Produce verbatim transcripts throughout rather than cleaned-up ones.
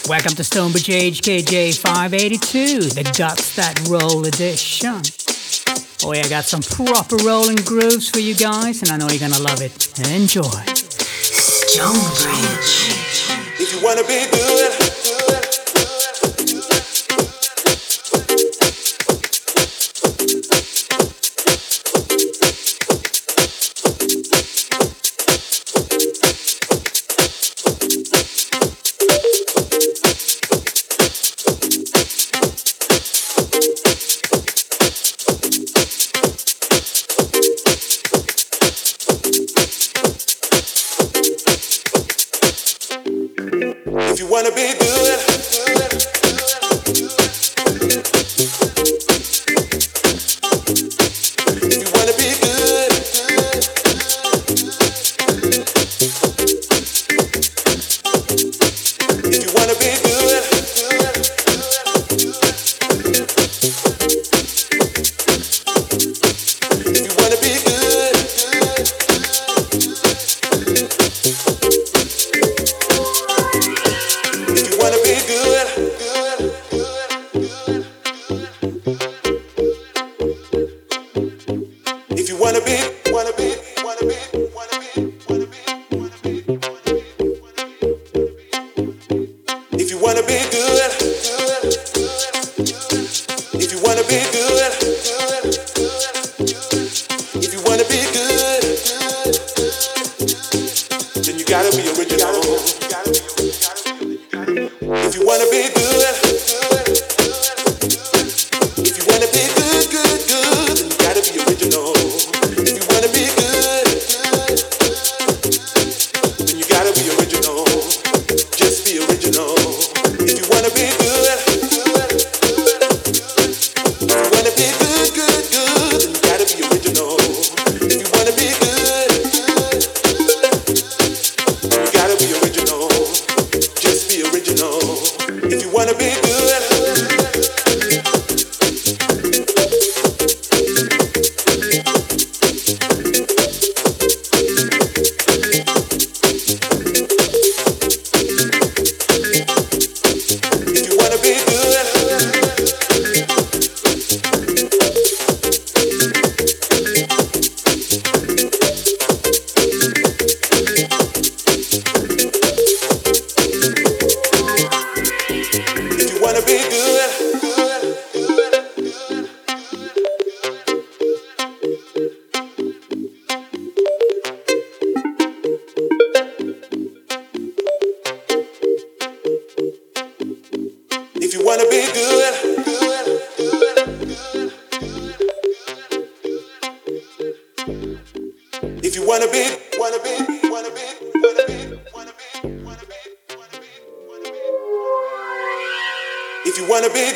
Welcome to Stonebridge H K J five eighty-two, the Guts That Roll edition. Oh yeah, I got some proper rolling grooves for you guys, and I know you're gonna love it. Enjoy. Stonebridge. If you wanna be good, if you wanna be good, if you wanna be good, if you wanna be good, if you wanna be good, if you wanna be good, good, good, if you wanna be, wanna be, wanna be, wanna be, wanna be, wanna be, if you wanna be good, good, if you wanna be good, if you wanna be good, then you gotta be original. If you wanna be good, if you wanna be good, good, good, then you gotta be original. If you wanna be good, then you gotta be original. Just be original. If you wanna be good, if you wanna be good, good, good, then you gotta be original. If you wanna be good, you gotta be original. Just be original. If you wanna be good, if you wanna be good, if you wanna be good, good, if you wanna be good, good, if you wanna be, wanna be, wanna be, wanna be, wanna be, wanna be, wanna be, wanna be, if you wanna be,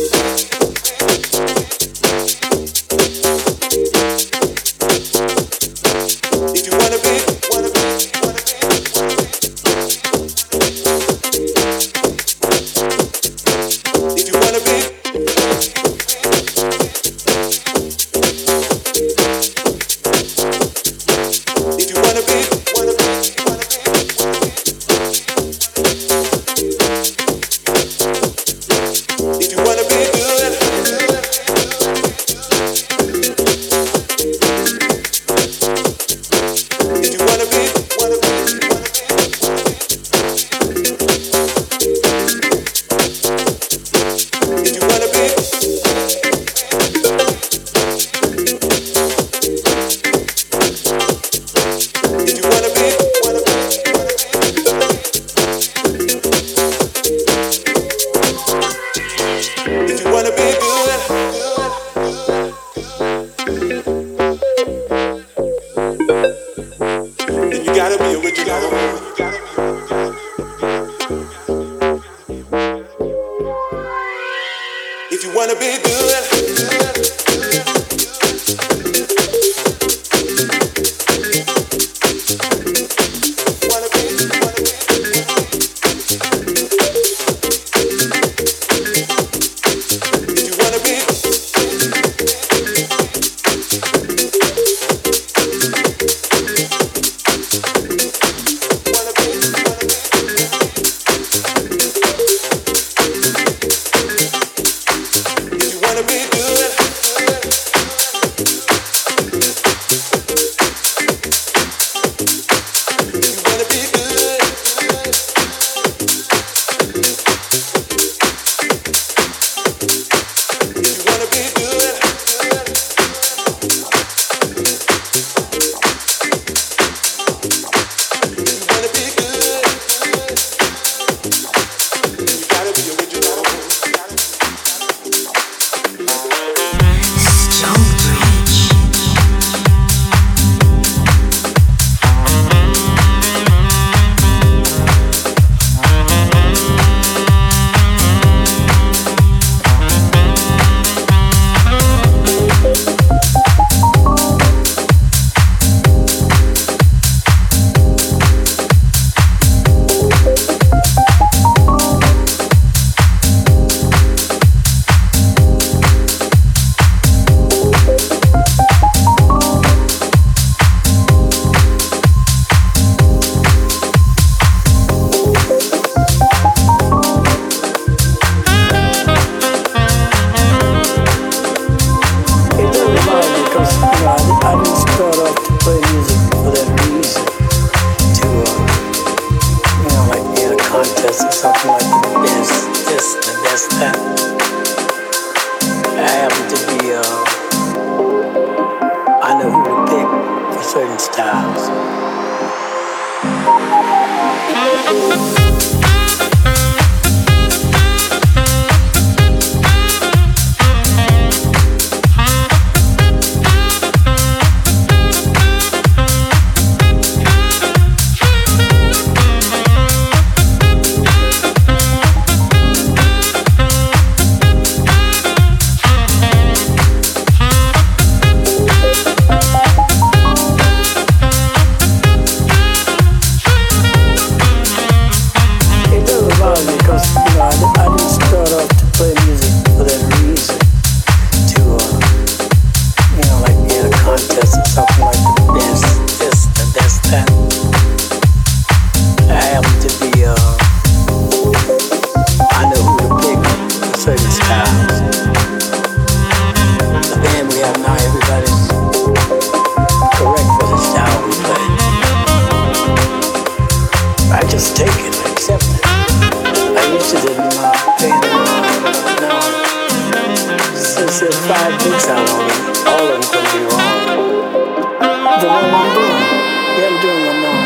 if you wanna be, wanna be, wanna be, if you wanna be, if you wanna be, wanna be, wanna be, if you wanna be good, if you wanna be, wanna be, wanna be, if you wanna be, if you wanna be, wanna be, if you wanna be good, then you gotta be original. If you wanna be good, wanna be, wanna be, if you wanna be, wanna be, wanna be, She didn't uh, pay anymore. No. Since there are five books out on it, all of them gonna be wrong. The one I'm doing. Yeah, I'm doing one now.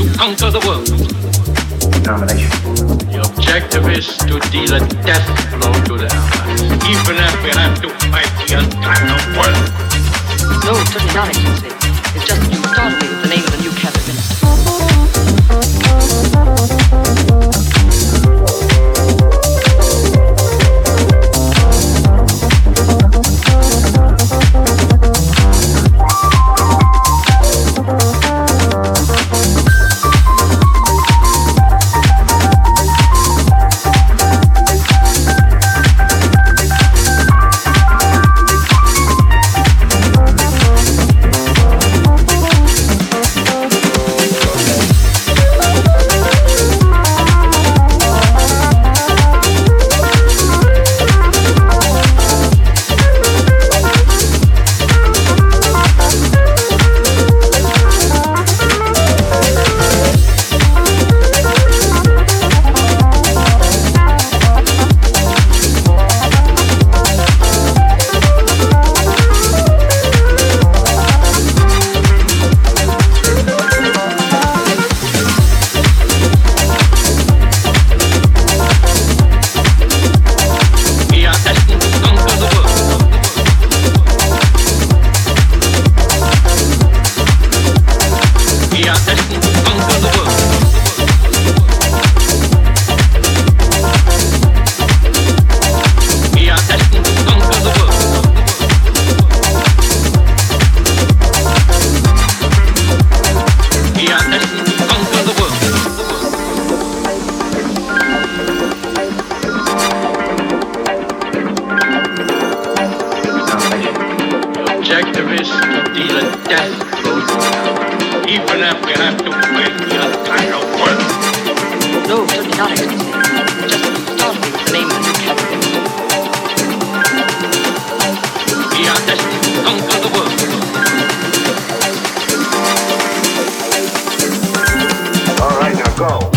to conquer the world. Nomination. The objective is to deal a death blow to the Allies, even if we have to fight the entire world. No, certainly not, Excellency. It's just that you startled me with the name of the new cabinet minister. All right, now go.